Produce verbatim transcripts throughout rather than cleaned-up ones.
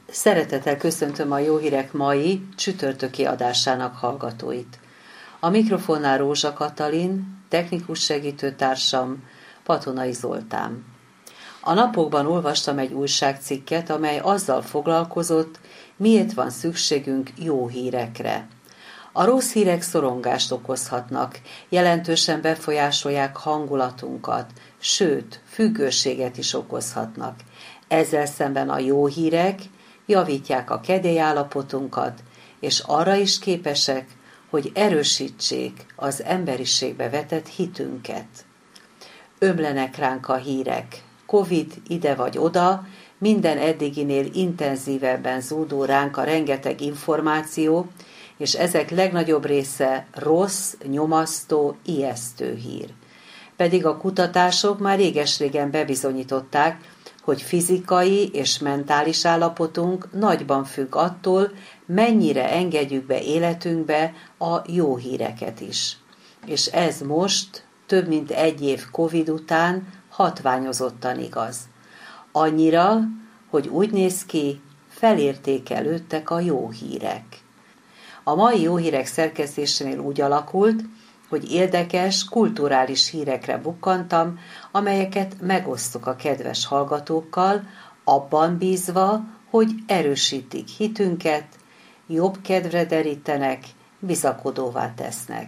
Szeretettel köszöntöm a Jó Hírek mai csütörtöki adásának hallgatóit. A mikrofonnál Rózsa Katalin, technikus segítőtársam Patonai Zoltán. A napokban olvastam egy újságcikket, amely azzal foglalkozott, miért van szükségünk jó hírekre. A rossz hírek szorongást okozhatnak, jelentősen befolyásolják hangulatunkat, sőt, függőséget is okozhatnak. Ezzel szemben a jó hírek javítják a kedélyállapotunkat, és arra is képesek, hogy erősítsék az emberiségbe vetett hitünket. Ömlenek ránk a hírek, Covid ide vagy oda, minden eddiginél intenzívebben zúdul ránk a rengeteg információ, és ezek legnagyobb része rossz, nyomasztó, ijesztő hír. Pedig a kutatások már réges-régen bebizonyították, hogy fizikai és mentális állapotunk nagyban függ attól, mennyire engedjük be életünkbe a jó híreket is. És ez most, több mint egy év Covid után hatványozottan igaz. Annyira, hogy úgy néz ki, felértékelődtek a jó hírek. A mai jó hírek szerkesztésénél úgy alakult, hogy érdekes, kulturális hírekre bukkantam, amelyeket megosztok a kedves hallgatókkal, abban bízva, hogy erősítik hitünket, jobb kedvre derítenek, bizakodóvá tesznek.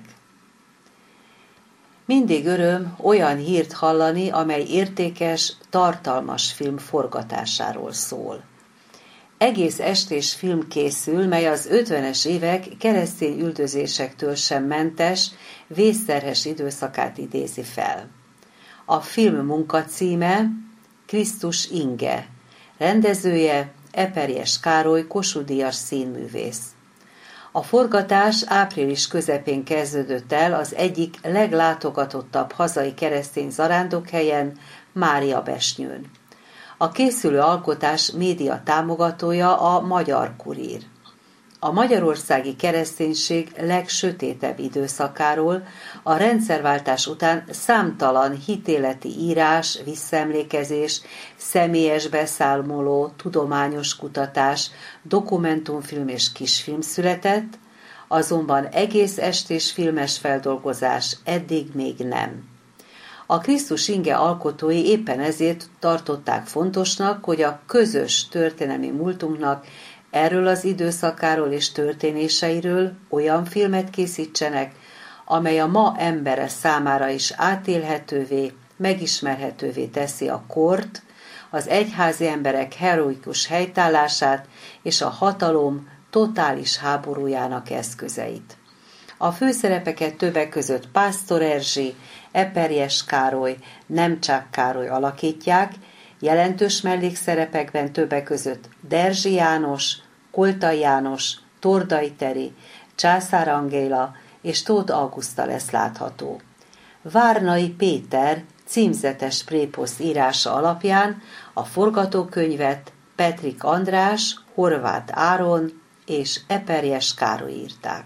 Mindig öröm olyan hírt hallani, amely értékes, tartalmas film forgatásáról szól. Egész estés film készül, mely az ötvenes évek keresztény üldözésektől sem mentes, vészterhes időszakát idézi fel. A film munkacíme Krisztus inge, rendezője Eperjes Károly Kossuth-díjas színművész. A forgatás április közepén kezdődött el az egyik leglátogatottabb hazai keresztény zarándokhelyen, Máriabesnyőn. A készülő alkotás média támogatója a Magyar Kurír. A magyarországi kereszténység legsötétebb időszakáról, a rendszerváltás után számtalan hitéleti írás, visszaemlékezés, személyes beszámoló, tudományos kutatás, dokumentumfilm és kisfilm született, azonban egész estés filmes feldolgozás eddig még nem. A Krisztus inge alkotói éppen ezért tartották fontosnak, hogy a közös történelmi múltunknak erről az időszakáról és történéseiről olyan filmet készítsenek, amely a ma embere számára is átélhetővé, megismerhetővé teszi a kort, az egyházi emberek heroikus helytállását és a hatalom totális háborújának eszközeit. A főszerepeket többek között Pásztor Erzsi, Eperjes Károly, Nemcsák Károly alakítják, jelentős mellékszerepekben többek között Derzsi János, Koltai János, Tordai Teri, Császár Angéla és Tóth Auguszta lesz látható. Várnai Péter címzetes préposz írása alapján a forgatókönyvet Petrik András, Horváth Áron és Eperjes Károly írták.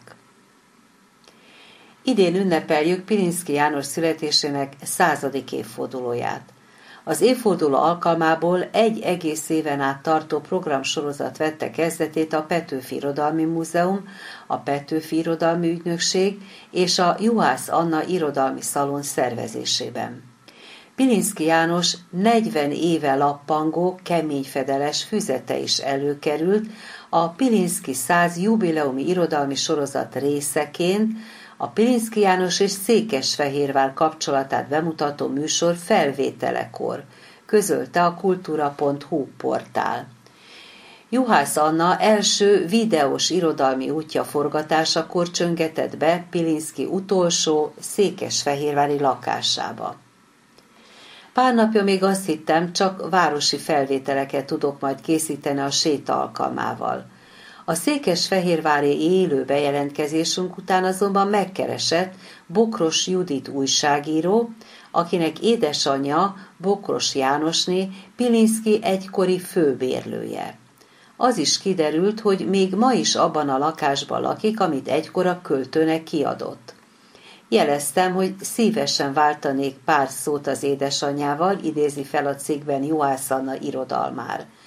Idén ünnepeljük Pilinszky János születésének századik évfordulóját. Az évforduló alkalmából egy egész éven át tartó programsorozat vette kezdetét a Petőfi Irodalmi Múzeum, a Petőfi Irodalmi Ügynökség és a Juhász Anna Irodalmi Szalon szervezésében. Pilinszky János negyven éve lappangó, keményfedeles füzete is előkerült a Pilinszky száz jubileumi irodalmi sorozat részeként, a Pilinszky János és Székesfehérvár kapcsolatát bemutató műsor felvételekor, közölte a kultúra pont hu portál. Juhász Anna első videós irodalmi útja forgatásakor csöngetett be Pilinszky utolsó székesfehérvári lakásába. Pár napja még azt hittem, csak városi felvételeket tudok majd készíteni a séta alkalmával. A székesfehérvári élő bejelentkezésünk után azonban megkeresett Bokros Judit újságíró, akinek édesanyja, Bokros Jánosné, Pilinszky egykori főbérlője. Az is kiderült, hogy még ma is abban a lakásban lakik, amit egykor a költőnek kiadott. Jeleztem, hogy szívesen váltanék pár szót az édesanyjával, idézi fel a cikkben Juhász Anna irodalmár.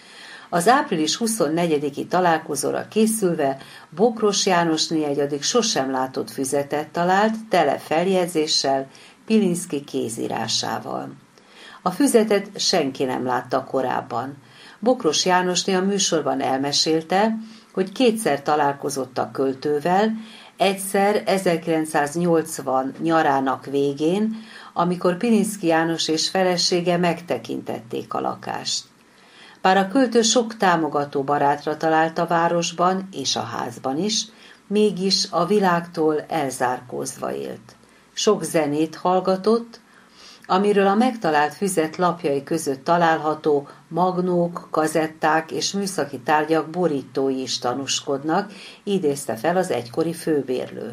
Az április huszonnegyediki találkozóra készülve Bokros Jánosné egy addig sosem látott füzetet talált, tele feljegyzéssel, Pilinszky kézírásával. A füzetet senki nem látta korábban. Bokros Jánosné a műsorban elmesélte, hogy kétszer találkozott a költővel, egyszer ezerkilencszáznyolcvan nyarának végén, amikor Pilinszky János és felesége megtekintették a lakást. Bár a költő sok támogató barátra talált a városban és a házban is, mégis a világtól elzárkózva élt. Sok zenét hallgatott, amiről a megtalált füzet lapjai között található magnók, kazetták és műszaki tárgyak borítói is tanúskodnak, idézte fel az egykori főbérlő.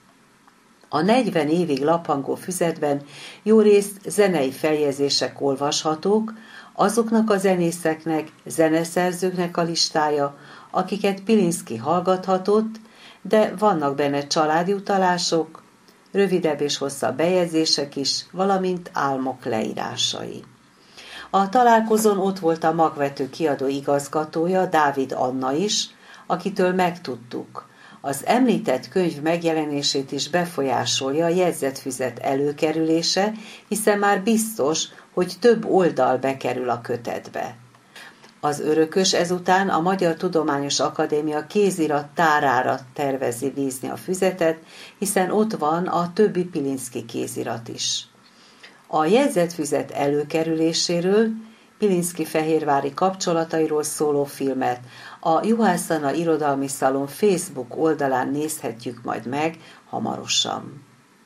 A negyven évig lappangó füzetben jórészt zenei feljegyzések olvashatók, azoknak a zenészeknek, zeneszerzőknek a listája, akiket Pilinszky hallgathatott, de vannak benne családi utalások, rövidebb és hosszabb bejegyzések is, valamint álmok leírásai. A találkozón ott volt a Magvető kiadó igazgatója, Dávid Anna is, akitől megtudtuk. Az említett könyv megjelenését is befolyásolja a jegyzetfüzet előkerülése, hiszen már biztos, hogy több oldal bekerül a kötetbe. Az örökös ezután a Magyar Tudományos Akadémia kézirat tárára tervezi bízni a füzetet, hiszen ott van a többi Pilinszky kézirat is. A jegyzetfüzet előkerüléséről, Pilinszky fehérvári kapcsolatairól szóló filmet a Juhász Anna Irodalmi Szalon Facebook oldalán nézhetjük majd meg hamarosan.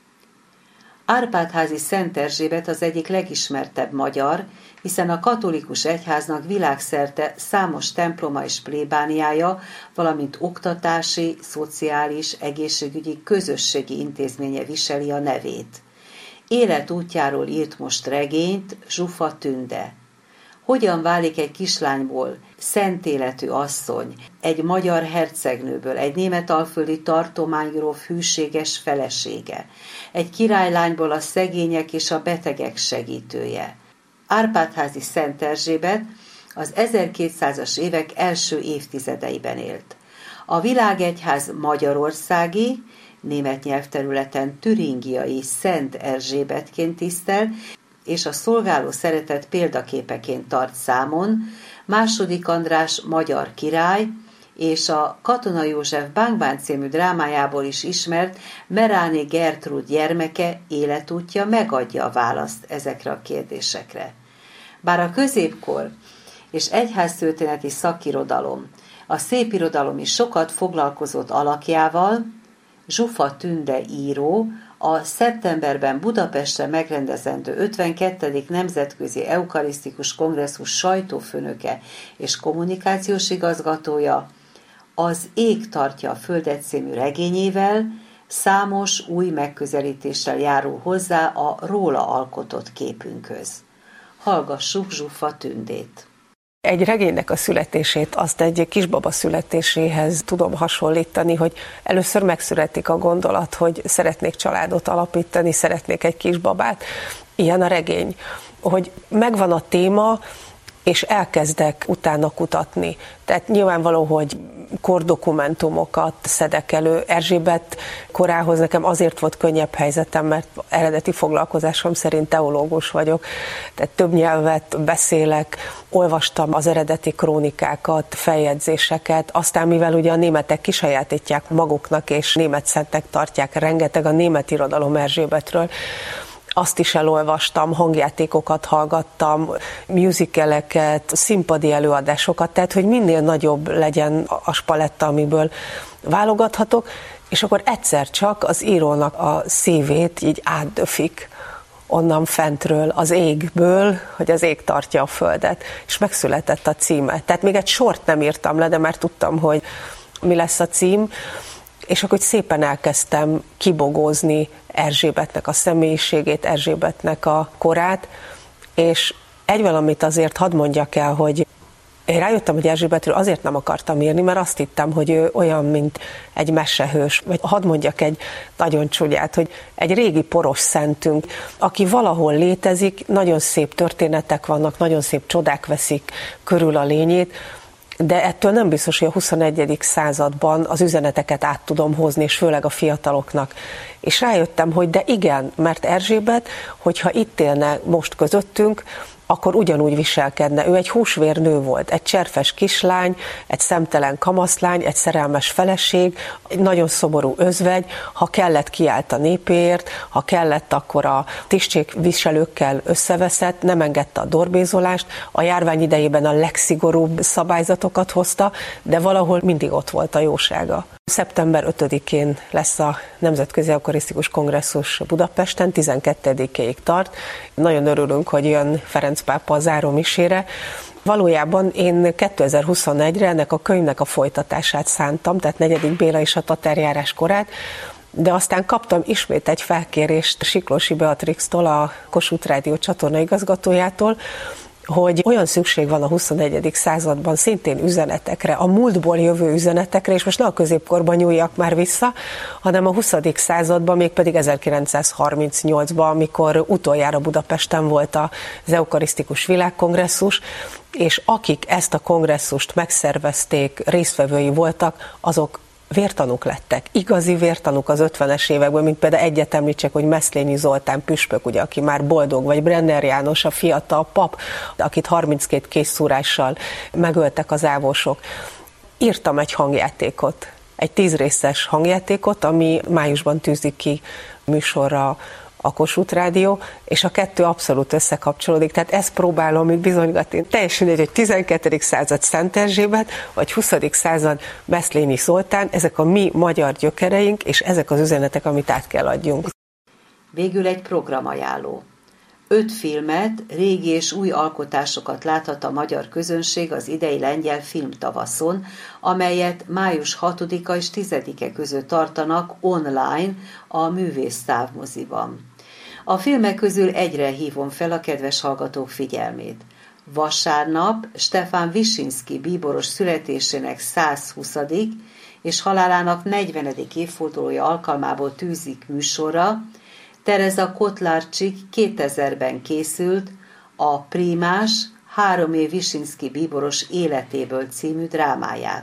Árpád-házi Szent Erzsébet az egyik legismertebb magyar, hiszen a katolikus egyháznak világszerte számos temploma és plébániája, valamint oktatási, szociális, egészségügyi, közösségi intézménye viseli a nevét. Életútjáról írt most regényt Zsufa Tünde. Hogyan válik egy kislányból szent életű asszony, egy magyar hercegnőből, egy németalföldi tartománygróf hűséges felesége, egy királylányból a szegények és a betegek segítője. Árpád-házi Szent Erzsébet az ezerkétszázas évek első évtizedeiben élt. A világegyház magyarországi, német nyelvterületen türingiai Szent Erzsébetként tisztel, és a szolgáló szeretet példaképeként tart számon második András magyar király, és a Katona József Bánk-bán című drámájából is ismert Meráné Gertrúd gyermeke életútja megadja a választ ezekre a kérdésekre. Bár a középkor és egyháztörténeti szakirodalom, a szépirodalom is sokat foglalkozott alakjával, Zsufa Tünde író a szeptemberben Budapesten megrendezendő ötvenkettedik Nemzetközi Eukarisztikus Kongresszus sajtófőnöke és kommunikációs igazgatója Az Ég tartja a földet című regényével számos új megközelítéssel járul hozzá a róla alkotott képünkhöz. Hallgassuk Zsufa Tündét. Egy regénynek a születését, azt egy kisbaba születéséhez tudom hasonlítani, hogy először megszületik a gondolat, hogy szeretnék családot alapítani, szeretnék egy kisbabát. Ilyen a regény, hogy megvan a téma, és elkezdek utána kutatni. Tehát nyilvánvaló, hogy kordokumentumokat szedek elő. Erzsébet korához nekem azért volt könnyebb helyzetem, mert eredeti foglalkozásom szerint teológus vagyok, tehát több nyelvet beszélek, olvastam az eredeti krónikákat, feljegyzéseket, aztán mivel ugye a németek kisajátítják maguknak, és német szentnek tartják, rengeteg a német irodalom Erzsébetről, azt is elolvastam, hangjátékokat hallgattam, musicaleket, színpadi előadásokat, tehát hogy minél nagyobb legyen a spaletta, amiből válogathatok, és akkor egyszer csak az írónak a szívét így átdöfik onnan fentről, az égből, hogy az ég tartja a földet, és megszületett a címe. Tehát még egy sort nem írtam le, de már tudtam, hogy mi lesz a cím, és akkor szépen elkezdtem kibogózni Erzsébetnek a személyiségét, Erzsébetnek a korát, és egy valamit azért hadd mondjak el, hogy én rájöttem, hogy Erzsébetről azért nem akartam írni, mert azt hittem, hogy ő olyan, mint egy mesehős, vagy hadd mondjak egy nagyon csúnyát, hogy egy régi poros szentünk, aki valahol létezik, nagyon szép történetek vannak, nagyon szép csodák veszik körül a lényét, de ettől nem biztos, hogy a huszonegyedik században az üzeneteket át tudom hozni, és főleg a fiataloknak. És rájöttem, hogy de igen, mert Erzsébet, hogyha itt élne most közöttünk, akkor ugyanúgy viselkedne. Ő egy húsvérnő volt, egy cserfes kislány, egy szemtelen kamaszlány, egy szerelmes feleség, egy nagyon szomorú özvegy, ha kellett kiállt a népéért, ha kellett, akkor a tisztségviselőkkel összeveszett, nem engedte a dorbézolást, a járvány idejében a legszigorúbb szabályzatokat hozta, de valahol mindig ott volt a jósága. szeptember ötödikén lesz a Nemzetközi Eukarisztikus Kongresszus Budapesten, tizenkettedikéig tart. Nagyon örülünk, hogy jön Ferenc pápa a zárómisére. Valójában én kétezer-huszonegyre ennek a könyvnek a folytatását szántam, tehát negyedik Béla és a tatárjárás korát, de aztán kaptam ismét egy felkérést Siklósi Beatrixtól, a Kossuth Rádió csatorna igazgatójától, hogy olyan szükség van a huszonegyedik században szintén üzenetekre, a múltból jövő üzenetekre, és most ne a középkorban nyúljak már vissza, hanem a huszadik században, mégpedig ezerkilencszázharmincnyolcban, amikor utoljára Budapesten volt az Eukarisztikus Világkongresszus, és akik ezt a kongresszust megszervezték, résztvevői voltak, azok vértanúk lettek, igazi vértanúk az ötvenes évekből, mint például egyet említsek, hogy Meszlényi Zoltán püspök, ugye, aki már boldog, vagy Brenner János, a fiatal pap, akit harminckét készszúrással megöltek az ávósok. Írtam egy hangjátékot, egy tízrészes hangjátékot, ami májusban tűzik ki műsorra a Kossuth Rádió, és a kettő abszolút összekapcsolódik, tehát ezt próbálom itt bizonygatni. Teljesen mindegy, hogy tizenkettedik század Szent Erzsébet, vagy huszadik század Meszlényi Zoltán, ezek a mi magyar gyökereink, és ezek az üzenetek, amit át kell adjunk. Végül egy programajánló. Öt filmet, régi és új alkotásokat láthat a magyar közönség az idei lengyel filmtavaszon, amelyet május hatodika és tizedike között tartanak online a Művész Távmoziban. A filmek közül egyre hívom fel a kedves hallgatók figyelmét. Vasárnap Stefan Wyszynski bíboros születésének százhuszadik és halálának negyvenedik évfordulója alkalmából tűzik műsorra Tereza Kotlarczyk kétezerben készült a Prímás három év Wyszynski bíboros életéből című drámáját.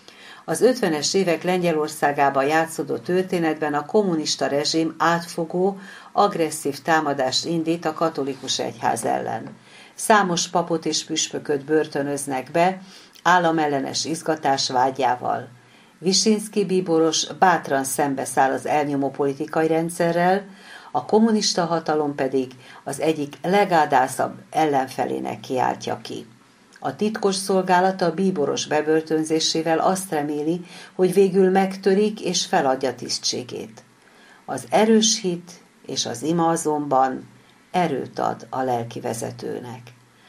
Az ötvenes évek Lengyelországában játszódó történetben a kommunista rezsim átfogó, agresszív támadást indít a katolikus egyház ellen. Számos papot és püspököt börtönöznek be államellenes izgatás vágyával. Wyszynski bíboros bátran szembeszáll az elnyomó politikai rendszerrel, a kommunista hatalom pedig az egyik legádázabb ellenfelének kiáltja ki. A titkos szolgálata a bíboros bebörtönzésével azt reméli, hogy végül megtörik és feladja tisztségét. Az erős hit és az ima azonban erőt ad a lelkivezetőnek.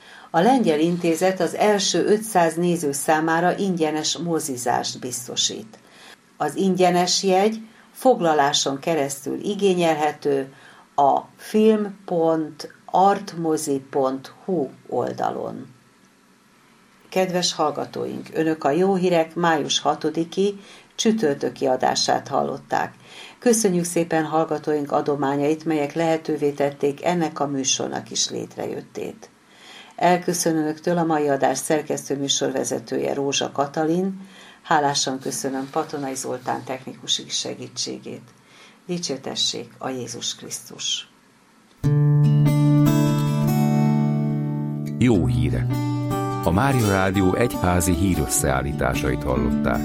A Lengyel Intézet az első ötszáz néző számára ingyenes mozizást biztosít. Az ingyenes jegy foglaláson keresztül igényelhető a film pont artmozi pont hu oldalon. Kedves hallgatóink, Önök a Jó Hírek május hatodiki csütörtöki adását hallották. Köszönjük szépen hallgatóink adományait, melyek lehetővé tették ennek a műsornak is létrejöttét. Elköszönöm Önöktől a mai adás szerkesztő műsorvezetője Rózsa Katalin, hálásan köszönöm Patonai Zoltán technikus segítségét. Dicsértessék a Jézus Krisztus! Jó hírek! A Mária Rádió egyházi hírösszeállításait hallották.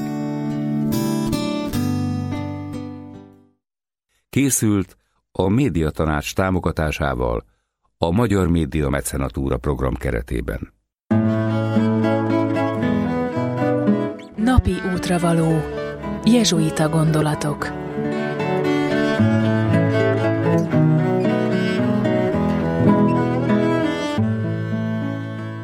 Készült a Médiatanács támogatásával a Magyar Média Mecenatúra program keretében. Napi útravaló. Jezsuita gondolatok.